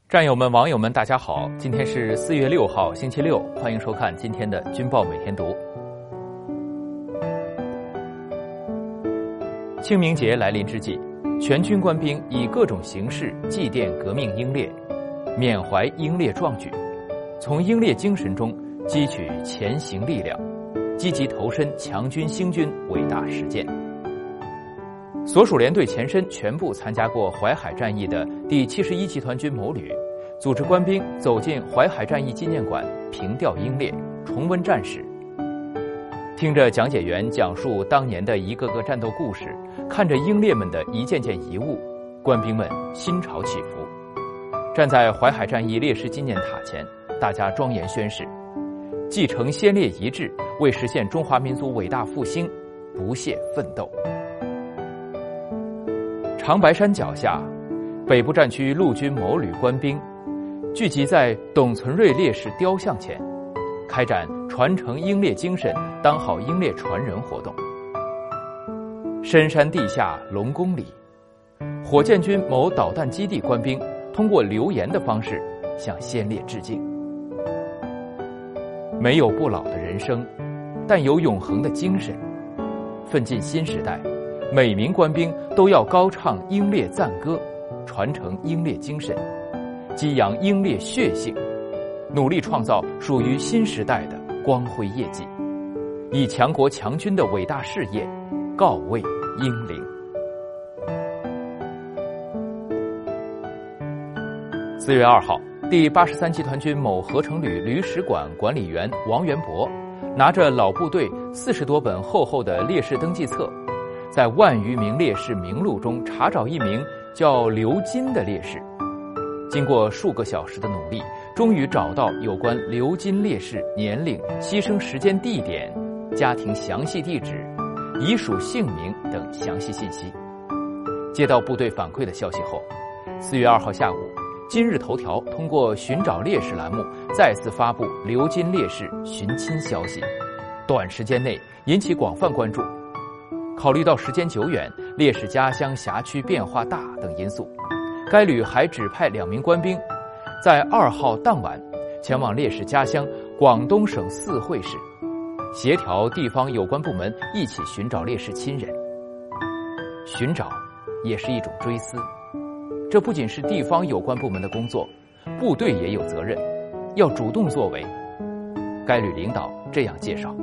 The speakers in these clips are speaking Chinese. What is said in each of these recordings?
战友们、网友们，大家好！今天是4月6号，星期六，欢迎收看今天的《军报每天读》。清明节来临之际，全军官兵以各种形式祭奠革命英烈，缅怀英烈壮举，从英烈精神中汲取前行力量，积极投身强军兴军伟大实践。所属连队前身全部参加过淮海战役的第71集团军某旅，组织官兵走进淮海战役纪念馆，凭吊英烈，重温战史。听着讲解员讲述当年的一个个战斗故事，看着英烈们的一件件遗物，官兵们心潮起伏。站在淮海战役烈士纪念塔前，大家庄严宣誓，继承先烈遗志，为实现中华民族伟大复兴不懈奋斗。长白山脚下，北部战区陆军某旅官兵聚集在董存瑞烈士雕像前，开展传承英烈精神、当好英烈传人活动。深山地下龙宫里，火箭军某导弹基地官兵通过留言的方式向先烈致敬。没有不老的人生，但有永恒的精神。奋进新时代，每名官兵都要高唱英烈赞歌，传承英烈精神，激扬英烈血性，努力创造属于新时代的光辉业绩，以强国强军的伟大事业告慰英灵。4月2号，第83集团军某合成旅旅史馆管理员王元博拿着老部队40多本厚厚的烈士登记册，在万余名烈士名录中查找一名叫刘金的烈士。经过数个小时的努力，终于找到有关刘金烈士年龄、牺牲时间、地点、家庭详细地址、遗属姓名等详细信息。接到部队反馈的消息后，4月2号下午，今日头条通过寻找烈士栏目再次发布刘金烈士寻亲消息，短时间内引起广泛关注。考虑到时间久远、烈士家乡辖区变化大等因素，该旅还指派2名官兵在2号当晚前往烈士家乡广东省四会市，协调地方有关部门一起寻找烈士亲人。寻找也是一种追思，这不仅是地方有关部门的工作，部队也有责任，要主动作为。该旅领导这样介绍：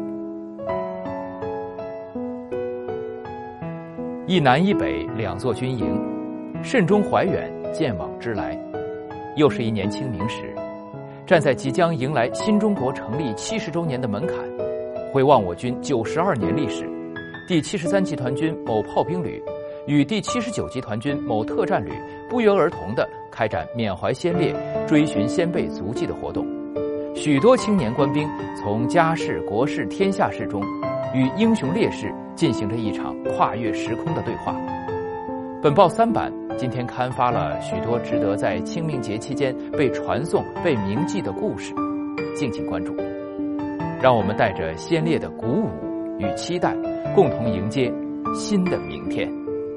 一南一北2座军营，慎终怀远，见往知来。又是一年清明时，站在即将迎来新中国成立70周年的门槛，回望我军92年历史，第73集团军某炮兵旅与第79集团军某特战旅不约而同地开展缅怀先烈、追寻先辈足迹的活动。许多青年官兵从家事、国事、天下事中与英雄烈士进行着一场跨越时空的对话。本报3版今天刊发了许多值得在清明节期间被传颂、被铭记的故事，敬请关注。让我们带着先烈的鼓舞与期待，共同迎接新的明天。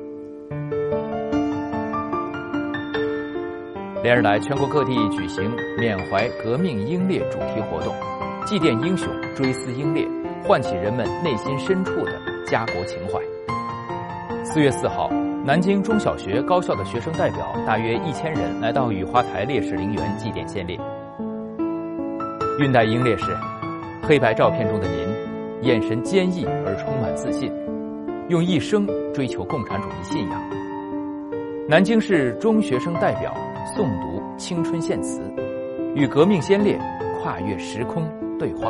连日来，全国各地举行缅怀革命英烈主题活动，祭奠英雄，追思英烈，唤起人们内心深处的家国情怀。4月4号，南京中小学、高校的学生代表大约1000人来到雨花台烈士陵园祭奠先烈。恽代英烈士，黑白照片中的您，眼神坚毅而充满自信，用一生追求共产主义信仰。南京市中学生代表诵读青春献词，与革命先烈跨越时空对话。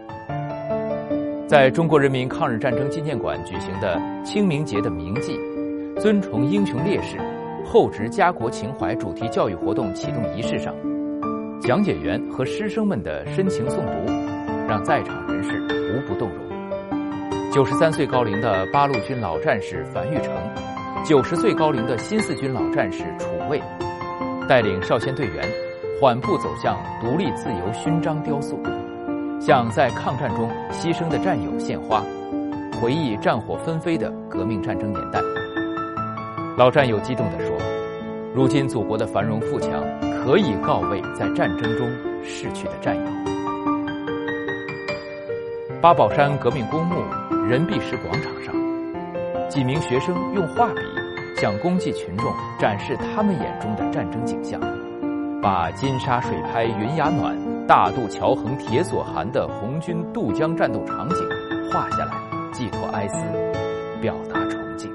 在中国人民抗日战争纪念馆举行的清明节的铭记、尊崇英雄烈士、厚植家国情怀主题教育活动启动仪式上，讲解员和师生们的深情诵读，让在场人士无不动容。93岁高龄的八路军老战士樊玉成，90岁高龄的新四军老战士楚卫，带领少先队员缓步走向独立自由勋章雕塑，向在抗战中牺牲的战友献花，回忆战火纷飞的革命战争年代。老战友激动地说：“如今祖国的繁荣富强可以告慰在战争中逝去的战友。八宝山革命公墓任弼时广场上，几名学生用画笔向公祭群众展示他们眼中的战争景象，把金沙水拍云崖暖，大渡桥横铁索寒的红军渡江战斗场景画下来，寄托哀思，表达崇敬。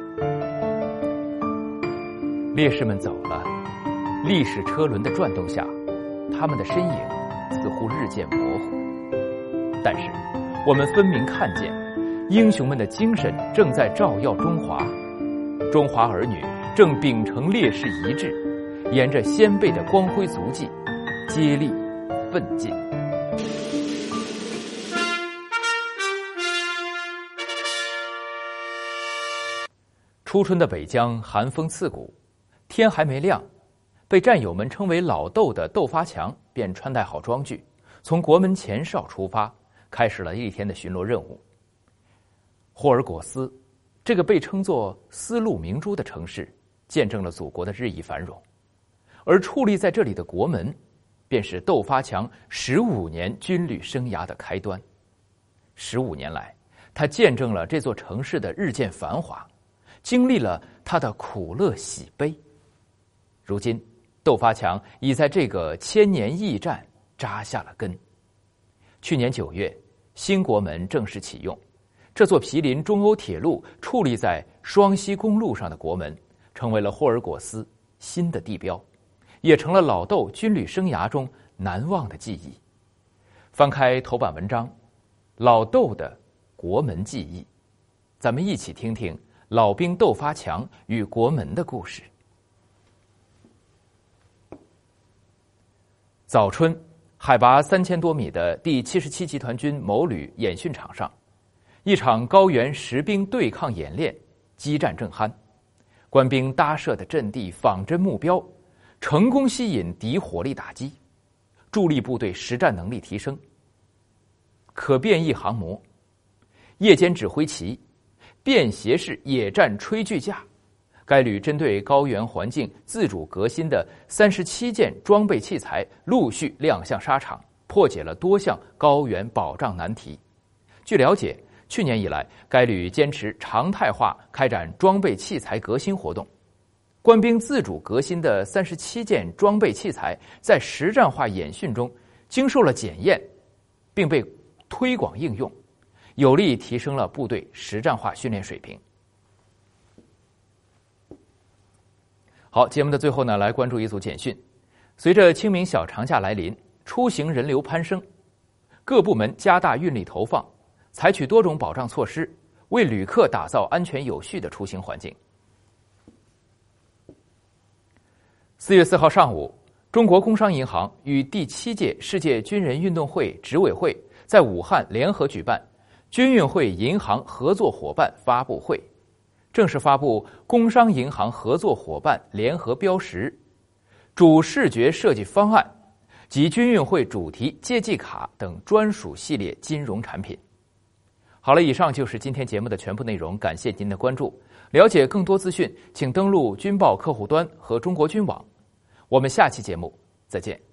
烈士们走了，历史车轮的转动下，他们的身影似乎日渐模糊，但是我们分明看见英雄们的精神正在照耀中华，中华儿女正秉承烈士遗志，沿着先辈的光辉足迹接力奋进。初春的北疆寒风刺骨，天还没亮，被战友们称为老窦的窦发强便穿戴好装具，从国门前哨出发，开始了一天的巡逻任务。霍尔果斯这个被称作丝路明珠的城市，见证了祖国的日益繁荣，而矗立在这里的国门便是窦发强15年军旅生涯的开端。15年来，他见证了这座城市的日渐繁华，经历了他的苦乐喜悲。如今，窦发强已在这个千年驿站扎下了根。去年9月，新国门正式启用，这座毗邻中欧铁路、矗立在双溪公路上的国门，成为了霍尔果斯新的地标，也成了老窦军旅生涯中难忘的记忆。翻开头版文章，老窦的国门记忆，咱们一起听听老兵窦发强与国门的故事。早春，海拔3000多米的第77集团军某旅演训场上，一场高原实兵对抗演练激战正酣，官兵搭设的阵地仿真目标，成功吸引敌火力打击，助力部队实战能力提升。可变异航模、夜间指挥旗、便携式野战炊具架，该旅针对高原环境自主革新的37件装备器材陆续亮相沙场，破解了多项高原保障难题。据了解，去年以来，该旅坚持常态化开展装备器材革新活动，官兵自主革新的37件装备器材在实战化演训中经受了检验，并被推广应用，有力提升了部队实战化训练水平。好，节目的最后呢，来关注一组简讯。随着清明小长假来临，出行人流攀升，各部门加大运力投放，采取多种保障措施，为旅客打造安全有序的出行环境。4月4号上午，中国工商银行与第7届世界军人运动会执委会在武汉联合举办军运会银行合作伙伴发布会，正式发布工商银行合作伙伴联合标识、主视觉设计方案及军运会主题借记卡等专属系列金融产品。好了，以上就是今天节目的全部内容，感谢您的关注。了解更多资讯，请登录军报客户端和中国军网。我们下期节目再见。